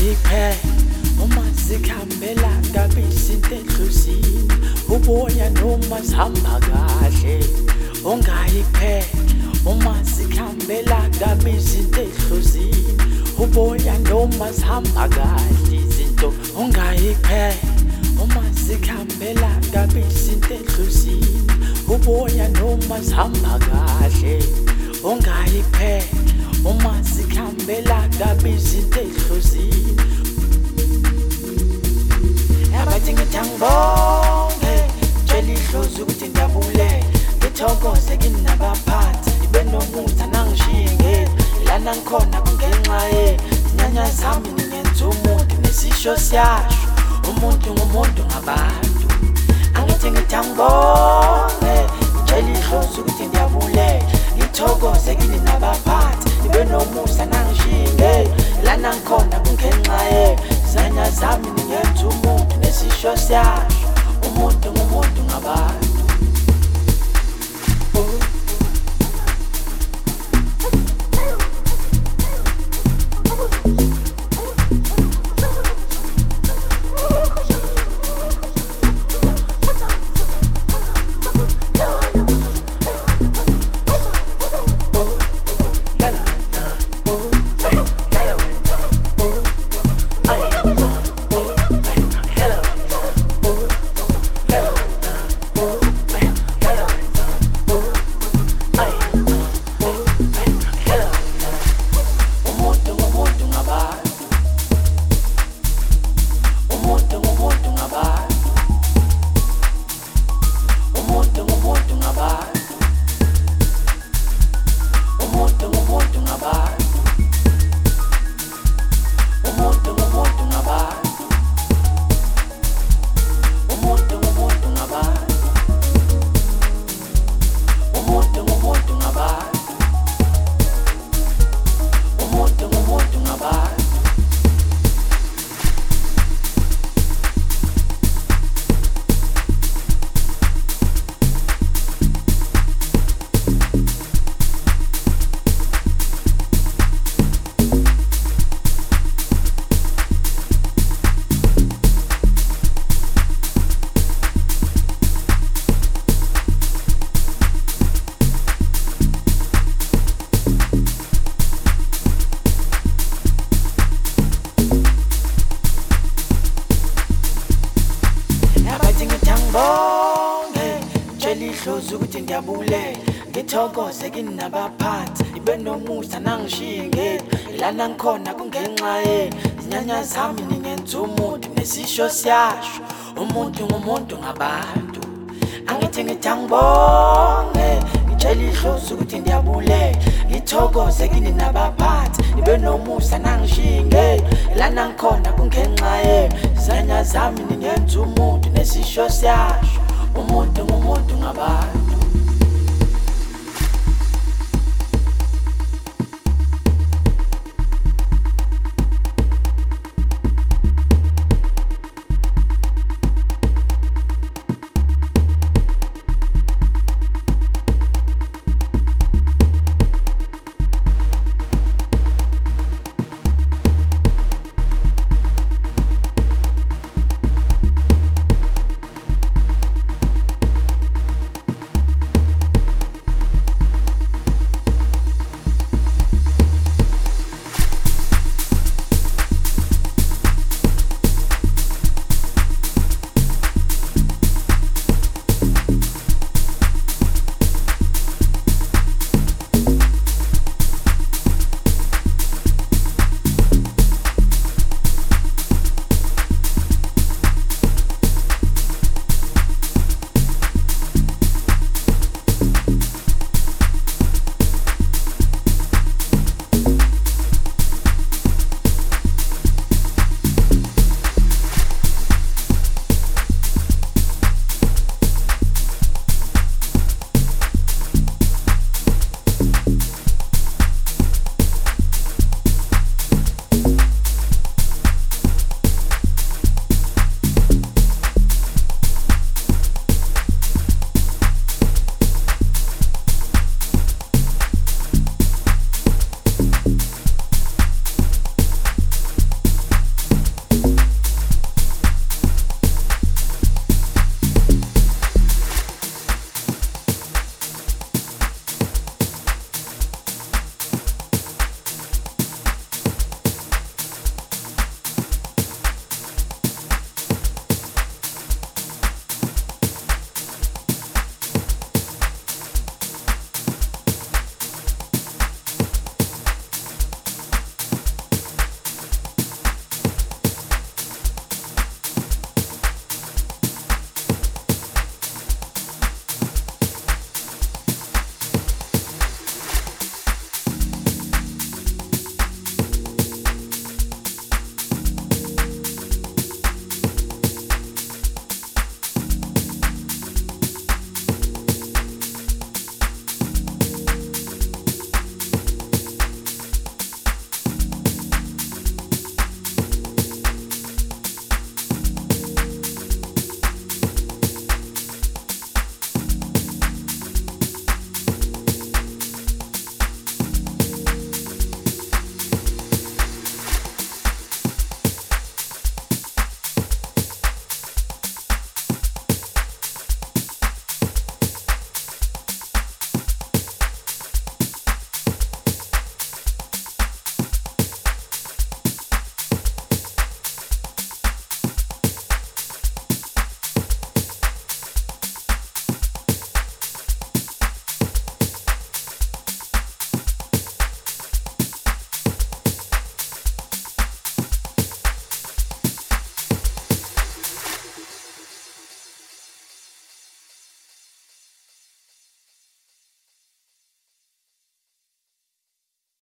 ungayiphe uma zikhambela kabisi enhlosini uboya noma zihamba kahle ungayiphe uma zikhambela kabisi enhlosini uboya noma zihamba kahle izinto ungayiphe uma zikhambela kabisi enhlosini uboya noma zihamba kahle ungayiphe uma zikhambela kabisi enhlosini abathi ngithi angibonge tshela ihlozi ukuthi ngiyabule ngithokoze kini nabaphathi ibe nomusa nangishiye lana ngikhona kungenxa yezinyanya zami ningenza umuntu nesisho siyasho umuntu ngumuntu ngabantu angithi ngithi angibonge tshela ihlozi ukuthi ngiyabule ngithokoze kini nabaphathi ibe nomusa nangishiye lana ngikhona kungenxa yezinyanya zami ningenza umuntu nesisho siyasho umuntu ngumuntu ngabantu ihlozi ukuthi ngiyabule ngithokoze kini nabaphathi ibe nomusa nangishiye lana ngikhona kungenxa yezinyanya zami ningenza umuntu nesisho siyasho umuntu ngumuntu ngabantu angithi ngithi angibonge ngitshela ihlozi ukuthi ngiyabule ngithokoze kini nabaphathi ibe nomusa nangishiye lana ngikhona kungenxa yezinyanya zami ningenza umuntu nesisho siyasho umuntu ngumuntu ngabantu